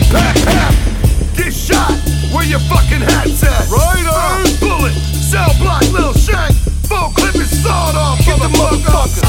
Pat, pat, get shot. Where your fucking hat's at? Right on. Bullet, cell block, little shank. Full clip is sawed off. Get the motherfucker.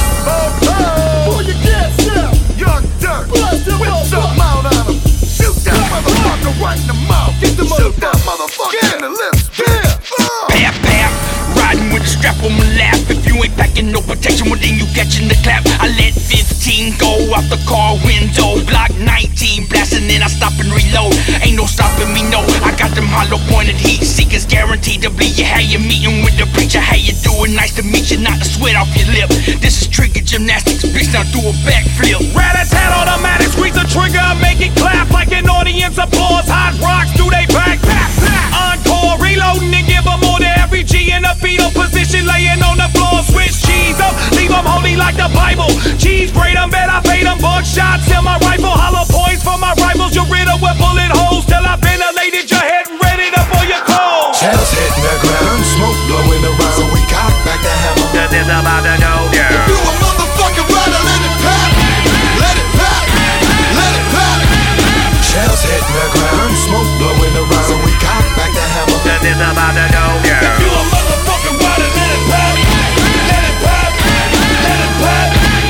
Pull your gas out. Young Dirt. Whip some out on him. Shoot that motherfucker right in the mouth. Get the Shoot that motherfucker in the lips. Pap, pap, riding with the strap on my lap. If you ain't packing no protection, well then you catching the clap. I let 15 go out the car window. Block 19 blasting, then I stop and reload. Ain't no stopping me, no. I got them hollow pointed heat seekers guaranteed to bleed you. How you meeting with the preacher? How you doing? Nice to meet you, not the sweat off your lip. This is trigger gymnastics, bitch. Now do a backflip. Rat-a-tat automatic, squeeze the trigger, make it clap like an audience applause. Hot rocks do they back? Encore, reloading and give them more to every G in a fetal position, laying on the floor. Switch cheese up, leave them holy like the Bible. Cheese braid them, bet I paid them. Buckshots in my rifle, hollow points for my rivals. You're riddled with bullet holes till I ventilated your head, ready to for your cold. Shells hitting the ground, smoke blowing around, so we cock back the hammer. This is about to go down. You a motherfucking rider, let it pop, let it pop, let it pop. Shells hitting the ground, smoke blowing around, so we cock back the hammer. This is about to go down. You a motherfucking rider, let it pop, let it pop, let it pop.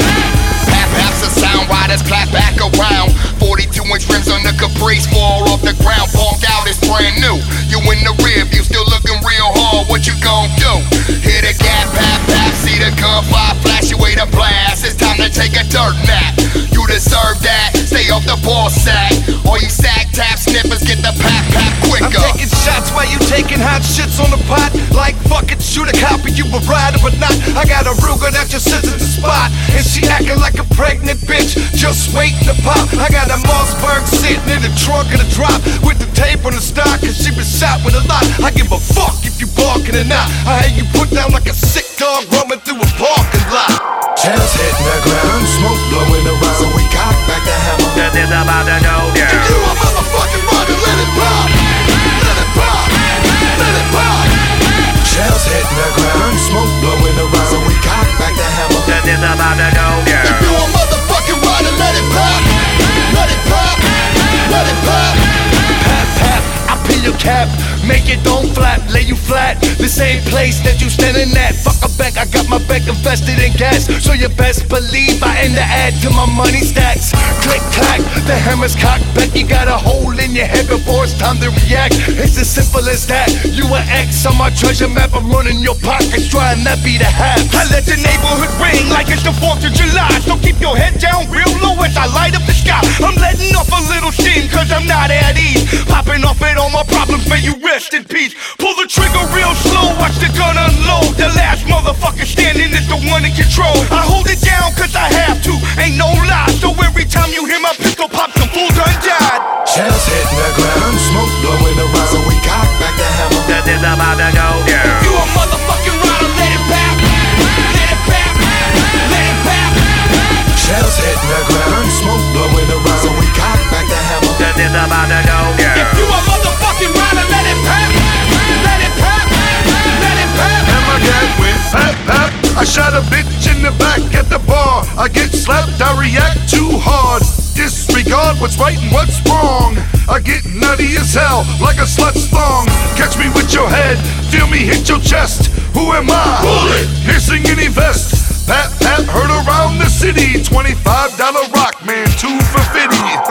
Pap paps the sound riders clap back around. 42-inch rims on the Caprice fall off the ground. Bonk out is brand new. You in the rear view, still looking real hard. What you gon' do? Hit a gap, pap, pap. See the gunfire flash, you wait a blast. It's time to take a dirt nap. You deserve that. Stay off the ball sack. All you sack tap snippers, get the pap, pap quicker. I'm taking shots while you taking hot shits on the pot. Like fucking shoot a cop, you a rider or not. I got a Ruger that just sits at the spot, and she acting like a pregnant bitch, just waiting to pop. I got a Mossberg sitting in the trunk of the drop with the tape on the stock, cause she been shot with a lot. I give a fuck if you barking or not. I had you put down like a sick dog roaming through a parking lot. Shells hitting the ground, smoke blowing around, so we cock back the hammer. This is about to go down. You a motherfucking rider, let it pop, let it pop, let it pop. Shells hitting the ground, smoke blowing around, so we cock back the hammer. This is about to go down. You a motherfucking rider, let it pop, let it pop, let it pop. Pap, pap, I pin your cap, make it don't flap, lay you flat. The same place that you standing at. Fuck a bank, I got my bank invested in gas, so you best believe I end the ad to my money stacks. Click clack, the hammer's cocked back. You got a hole in your head before it's time to react. It's as simple as that. You an X on my treasure map. I'm running your pockets, trying not be the half. I let the neighborhood ring like it's the 4th of July. So keep your head down real low as I light up the sky. I'm letting off a little steam cause I'm not at ease. Popping off it, all my problems, may you rest in peace. Pull the trigger real slow, watch the gun unload. The last motherfucker standing is the one in control. I hold it down cause I have to, ain't no lie. So every time you hear my pistol pop, some fool done died. Shells hitting the ground, smoke blowing around, so we cock back the hammer. This is about to go down. You a motherfucking rider, let it pop, let it pop, let it pop. Shells hitting the ground, smoke blowing around, so we cock back the hammer. This is about to go down. If you a motherfucking rider, let it pop, let it pop, let it pop. Hammer got with pap, pap. I shot a bitch in the back at the bar. I get slapped, I react too hard. Disregard what's right and what's wrong. I get nutty as hell, like a slut's thong. Catch me with your head, feel me hit your chest. Who am I? Bullet, piercing any vest. Pat, pat, heard around the city. $25 rock, man, 2 for 50.